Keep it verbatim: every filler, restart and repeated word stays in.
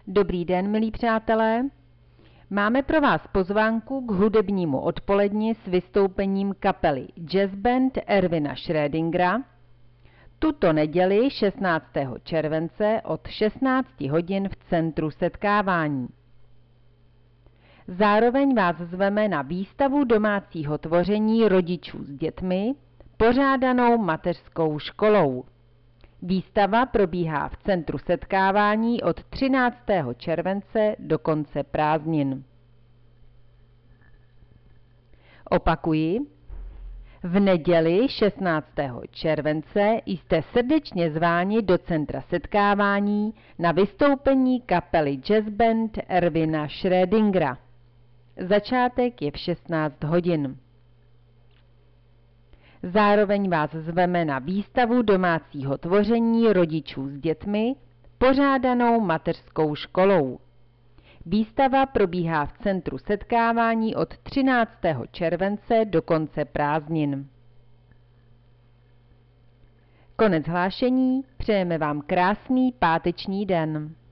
Dobrý den, milí přátelé. Máme pro vás pozvánku k hudebnímu odpoledni s vystoupením kapely Jazz Band Erwina Schrödingera tuto neděli šestnáctého července od šestnácti hodin v centru setkávání. Zároveň vás zveme na výstavu domácího tvoření rodičů s dětmi, pořádanou mateřskou školou. Výstava probíhá v centru setkávání od třináctého července do konce prázdnin. Opakuji, v neděli šestnáctého července jste srdečně zváni do centra setkávání na vystoupení kapely Jazz Band Erwina Schrödingera. Začátek je v šestnáct hodin. Zároveň vás zveme na výstavu domácího tvoření rodičů s dětmi, pořádanou mateřskou školou. Výstava probíhá v centru setkávání od třináctého července do konce prázdnin. Konec hlášení, přejeme vám krásný páteční den.